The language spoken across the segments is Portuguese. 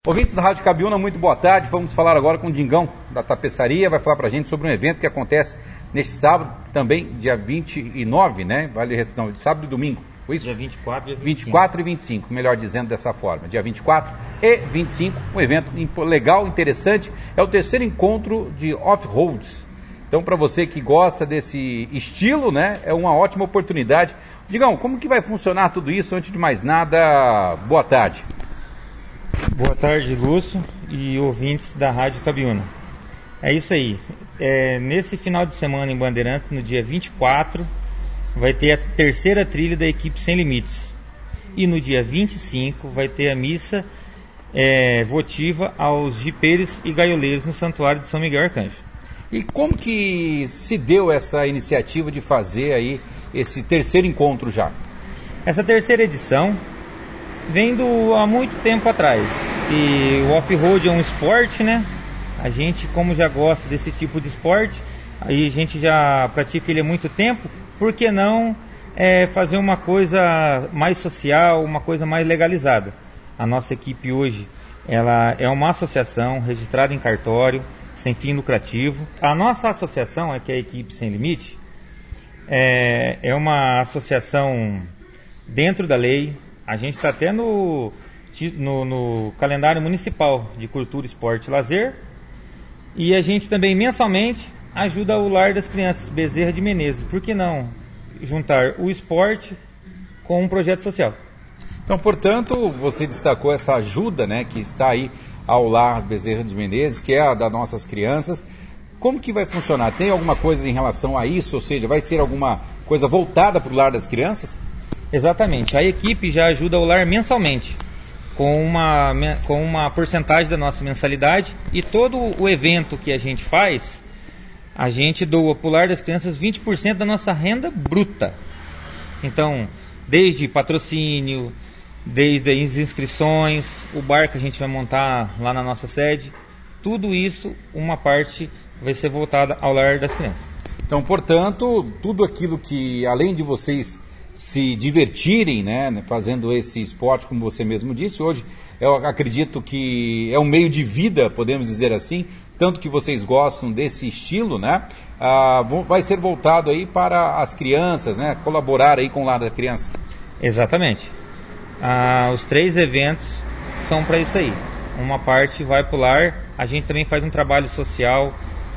Ouvintes da Rádio Cabiúna, muito boa tarde. Vamos falar agora com o Dingão da Tapeçaria. Vai falar pra gente sobre um evento que acontece neste sábado, também dia 29, né? Não, sábado e domingo. Foi isso? Dia 24 e 25. 24 e 25, melhor dizendo dessa forma. Dia 24 e 25, um evento legal, interessante. É o terceiro encontro de off-roads. Então, para você que gosta desse estilo, né? É uma ótima oportunidade. Digão, como que vai funcionar tudo isso? Antes de mais nada, boa tarde. Boa tarde, Lúcio e ouvintes da Rádio Cabiúna. É isso aí. Nesse final de semana em Bandeirantes, no dia 24, vai ter a terceira trilha da equipe Sem Limites. E no dia 25 vai ter a missa votiva aos jipeiros e gaioleiros no Santuário de São Miguel Arcanjo. E como que se deu essa iniciativa de fazer aí esse terceiro encontro já? Essa terceira edição vem há muito tempo atrás. E o off-road é um esporte, né? A gente, como já gosta desse tipo de esporte, aí a gente já pratica ele há muito tempo, por que não fazer uma coisa mais social, uma coisa mais legalizada? A nossa equipe hoje, ela é uma associação registrada em cartório, sem fim lucrativo. A nossa associação, que é a Equipe Sem Limite, é uma associação dentro da lei. A gente está até no calendário municipal de cultura, esporte e lazer. E a gente também mensalmente ajuda o Lar das Crianças Bezerra de Menezes. Por que não juntar o esporte com um projeto social? Então, portanto, você destacou essa ajuda, né, que está aí ao Lar Bezerra de Menezes, que é a das nossas crianças. Como que vai funcionar? Tem alguma coisa em relação a isso? Ou seja, vai ser alguma coisa voltada para o Lar das Crianças? Exatamente. A equipe já ajuda o lar mensalmente, com uma porcentagem da nossa mensalidade, e todo o evento que a gente faz, a gente doa para o Lar das Crianças 20% da nossa renda bruta. Então, desde patrocínio, desde as inscrições, o bar que a gente vai montar lá na nossa sede, tudo isso, uma parte vai ser voltada ao Lar das Crianças. Então, portanto, tudo aquilo que, além de vocês se divertirem, né, fazendo esse esporte, como você mesmo disse, hoje eu acredito que é um meio de vida, podemos dizer assim, tanto que vocês gostam desse estilo, né, vai ser voltado aí para as crianças, né, colaborar aí com o Lar da Criança. Exatamente. Os 3 eventos são para isso aí. Uma parte vai para o lar, a gente também faz um trabalho social,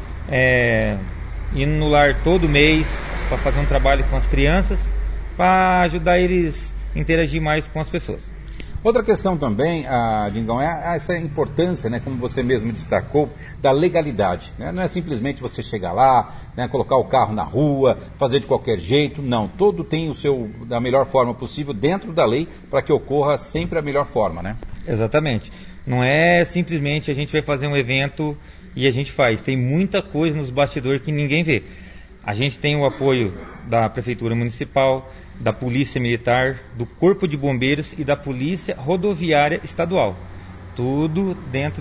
indo no lar todo mês para fazer um trabalho com as crianças, para ajudar eles a interagir mais com as pessoas. Outra questão também, Dingão, é essa importância, né, como você mesmo destacou, da legalidade. Né? Não é simplesmente você chegar lá, né, colocar o carro na rua, fazer de qualquer jeito. Não, todo tem o seu, da melhor forma possível, dentro da lei, para que ocorra sempre a melhor forma, né? Exatamente. Não é simplesmente a gente vai fazer um evento e a gente faz. Tem muita coisa nos bastidores que ninguém vê. A gente tem o apoio da Prefeitura Municipal, da Polícia Militar, do Corpo de Bombeiros e da Polícia Rodoviária Estadual. Tudo dentro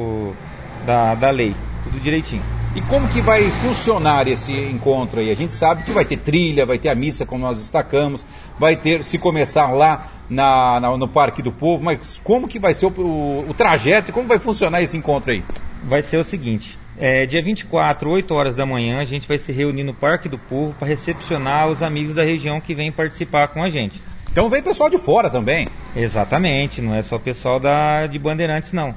da lei, tudo direitinho. E como que vai funcionar esse encontro aí? A gente sabe que vai ter trilha, vai ter a missa, como nós destacamos, vai ter, se começar lá no Parque do Povo, mas como que vai ser o trajeto e como vai funcionar esse encontro aí? Vai ser o seguinte, dia 24, 8 horas da manhã, a gente vai se reunir no Parque do Povo para recepcionar os amigos da região que vêm participar com a gente. Então vem pessoal de fora também? Exatamente, não é só pessoal de Bandeirantes não.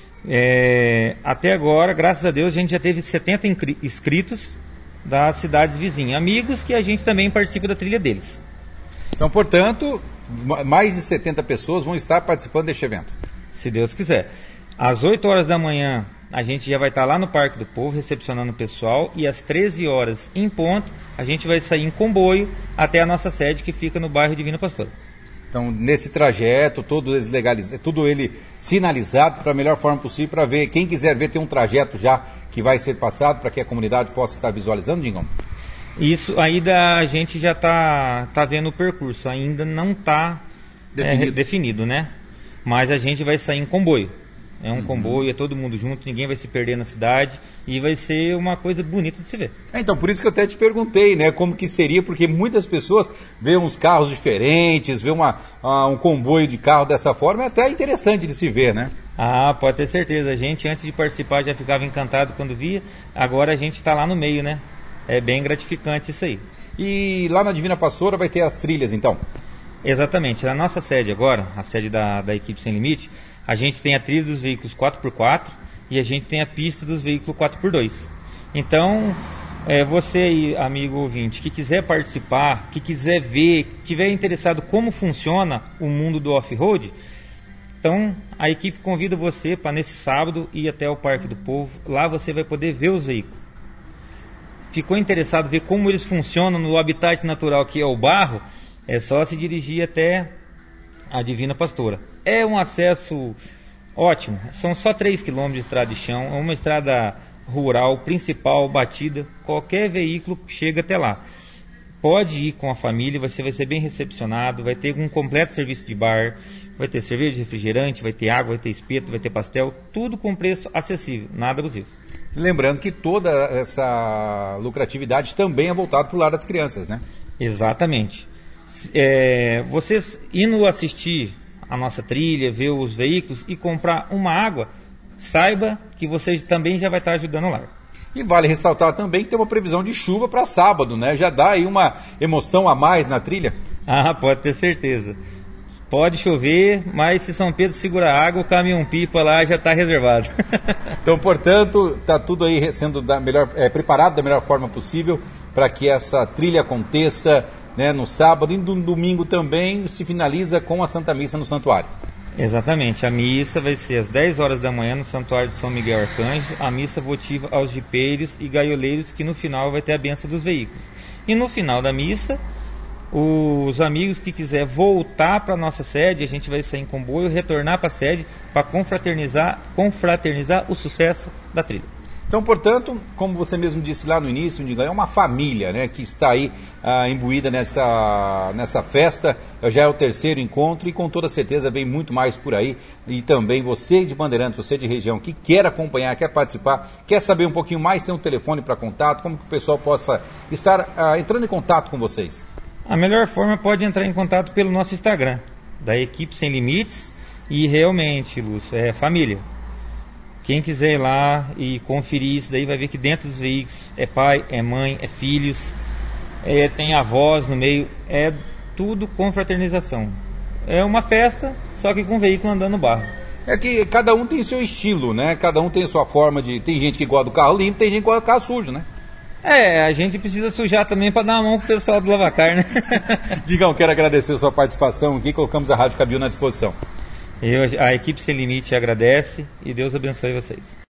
Até agora, graças a Deus, a gente já teve 70 inscritos das cidades vizinhas, amigos que a gente também participa da trilha deles. Então, portanto, mais de 70 pessoas vão estar participando deste evento? Se Deus quiser. Às 8 horas da manhã, a gente já vai estar lá no Parque do Povo recepcionando o pessoal, e às 13 horas em ponto, a gente vai sair em comboio até a nossa sede, que fica no bairro Divina Pastora. Então, nesse trajeto, tudo ele sinalizado para a melhor forma possível, para ver, quem quiser ver, tem um trajeto já que vai ser passado para que a comunidade possa estar visualizando, Dingão? Isso, ainda a gente já está vendo o percurso, ainda não está definido, né? Mas a gente vai sair em comboio. É um comboio, é todo mundo junto, ninguém vai se perder na cidade e vai ser uma coisa bonita de se ver. Então, por isso que eu até te perguntei, né, como que seria, porque muitas pessoas veem uns carros diferentes, vê um comboio de carro dessa forma, é até interessante de se ver, né? Ah, pode ter certeza. A gente, antes de participar, já ficava encantado quando via. Agora a gente está lá no meio, né? É bem gratificante isso aí. E lá na Divina Pastora vai ter as trilhas, então? Exatamente. Na nossa sede agora, a sede da equipe Sem Limite, a gente tem a trilha dos veículos 4x4 e a gente tem a pista dos veículos 4x2. Então, você aí, amigo ouvinte, que quiser participar, que quiser ver, tiver interessado como funciona o mundo do off-road, então a equipe convida você para nesse sábado ir até o Parque do Povo. Lá você vai poder ver os veículos. Ficou interessado em ver como eles funcionam no habitat natural que é o barro? É só se dirigir até a Divina Pastora. É um acesso ótimo, são só 3 km de estrada de chão, é uma estrada rural, principal, batida, qualquer veículo chega até lá. Pode ir com a família, você vai ser bem recepcionado, vai ter um completo serviço de bar, vai ter cerveja, refrigerante, vai ter água, vai ter espeto, vai ter pastel, tudo com preço acessível, nada abusivo. Lembrando que toda essa lucratividade também é voltada para o lado das crianças, né? Exatamente. Vocês indo assistir a nossa trilha, ver os veículos e comprar uma água, saiba que você também já vai estar ajudando o lar. E vale ressaltar também que tem uma previsão de chuva para sábado, né? Já dá aí uma emoção a mais na trilha? Ah, pode ter certeza. Pode chover, mas se São Pedro segura a água, o caminhão-pipa lá já está reservado. Então, portanto, está tudo aí sendo preparado da melhor forma possível para que essa trilha aconteça, né, no sábado e no domingo também se finaliza com a Santa Missa no santuário. Exatamente, a missa vai ser às 10 horas da manhã no Santuário de São Miguel Arcanjo, a missa votiva aos jipeiros e gaioleiros, que no final vai ter a bênção dos veículos. E no final da missa, os amigos que quiser voltar para a nossa sede, a gente vai sair em comboio, retornar para a sede para confraternizar o sucesso da trilha. Então, portanto, como você mesmo disse lá no início, é uma família, né, que está aí imbuída nessa festa. Já é o 3º encontro e com toda certeza vem muito mais por aí. E também você de Bandeirantes, você de região que quer acompanhar, quer participar, quer saber um pouquinho mais, tem um telefone para contato, como que o pessoal possa estar entrando em contato com vocês? A melhor forma pode entrar em contato pelo nosso Instagram, da Equipe Sem Limites, e realmente, Lúcio, é família. Quem quiser ir lá e conferir isso daí vai ver que dentro dos veículos é pai, é mãe, é filhos, tem avós no meio, é tudo confraternização. É uma festa, só que com o veículo andando no barro. É que cada um tem seu estilo, né? Cada um tem sua forma de... Tem gente que gosta do carro limpo, tem gente que gosta do carro sujo, né? A gente precisa sujar também para dar uma mão pro pessoal do Lavacar, né? Digão, quero agradecer a sua participação aqui, colocamos a Rádio Cabil na disposição. A Equipe Sem Limite agradece e Deus abençoe vocês.